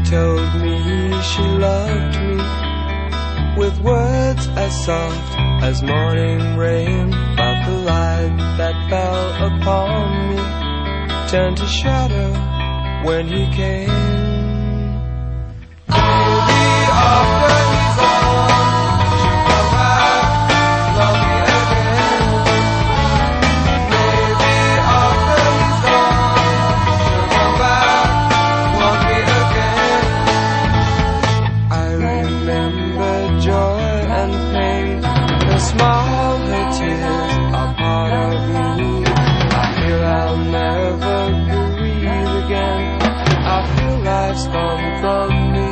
told me she loved me with words as soft as morning rain, but the light that fell upon me turned to shadow when he came. Maybe after he's gone, she'll come back, love me again. Maybe after he's gone, she'll come back, want me again. I remember joy and pain, her smile, her tears are part of me. I feel I'll never breathe again. I feel life's gone from me.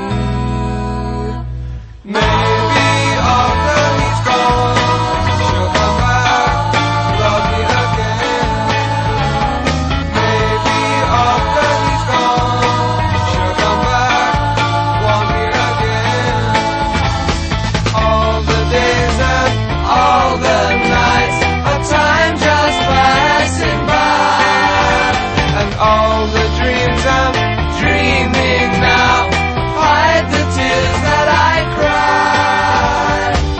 Maybe after he's gone, she'll come back, love me again. Maybe after he's gone, she'll come back, want me again. All the days and all the nights, a time just passing by, and all the dreams I'm dreaming now hide the tears that I cry.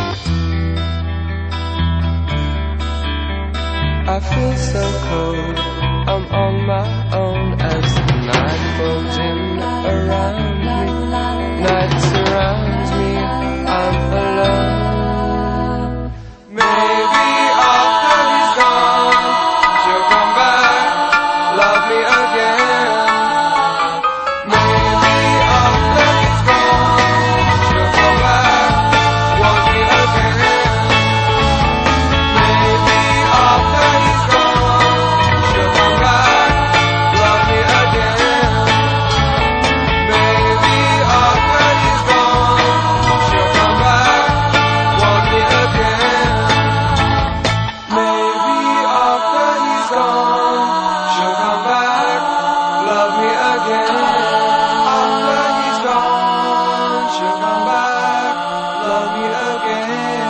I feel so cold, I'm on my own as the night folds in around me. Night surrounds me, I'm alone. Maybe after he's gone, she'll come back, love me again. Maybe after he's gone, she'll come back, want me again. Maybe after he's gone, she'll come back, love me again. Maybe after he's gone, she'll come back, want me again. Maybe after he's gone, she'll come back, love me again. After he's gone, she'll come back, love me again.